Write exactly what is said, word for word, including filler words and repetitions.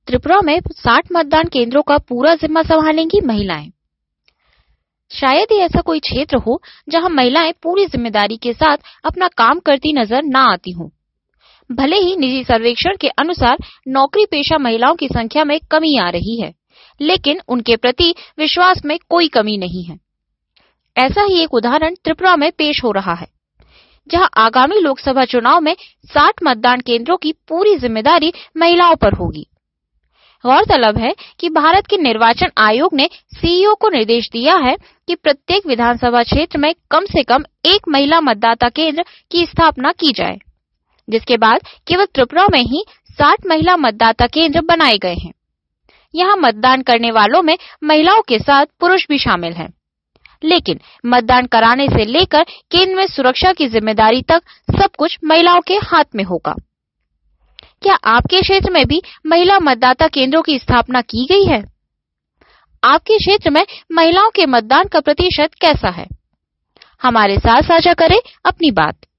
त्रिपुरा में साठ मतदान केंद्रों का पूरा जिम्मा संभालेंगी महिलाएं। शायद ही ऐसा कोई क्षेत्र हो जहां महिलाएं पूरी जिम्मेदारी के साथ अपना काम करती नजर ना आती हों। भले ही निजी सर्वेक्षण के अनुसार नौकरी पेशा महिलाओं की संख्या में कमी आ रही है, लेकिन उनके प्रति विश्वास में कोई कमी नहीं है। ऐसा ही एक उदाहरण त्रिपुरा में पेश हो रहा है, जहां आगामी लोकसभा चुनाव में साठ मतदान केंद्रों की पूरी जिम्मेदारी महिलाओं पर होगी। गौरतलब है कि भारत के निर्वाचन आयोग ने सीईओ को निर्देश दिया है कि प्रत्येक विधानसभा क्षेत्र में कम से कम एक महिला मतदाता केंद्र की स्थापना की जाए, जिसके बाद केवल त्रिपुरा में ही साठ महिला मतदाता केंद्र बनाए गए हैं। यहाँ मतदान करने वालों में महिलाओं के साथ पुरुष भी शामिल हैं, लेकिन मतदान कराने से लेकर केंद्र में सुरक्षा की जिम्मेदारी तक सब कुछ महिलाओं के हाथ में होगा। क्या आपके क्षेत्र में भी महिला मतदाता केंद्रों की स्थापना की गई है? आपके क्षेत्र में महिलाओं के मतदान का प्रतिशत कैसा है? हमारे साथ साझा करें अपनी बात।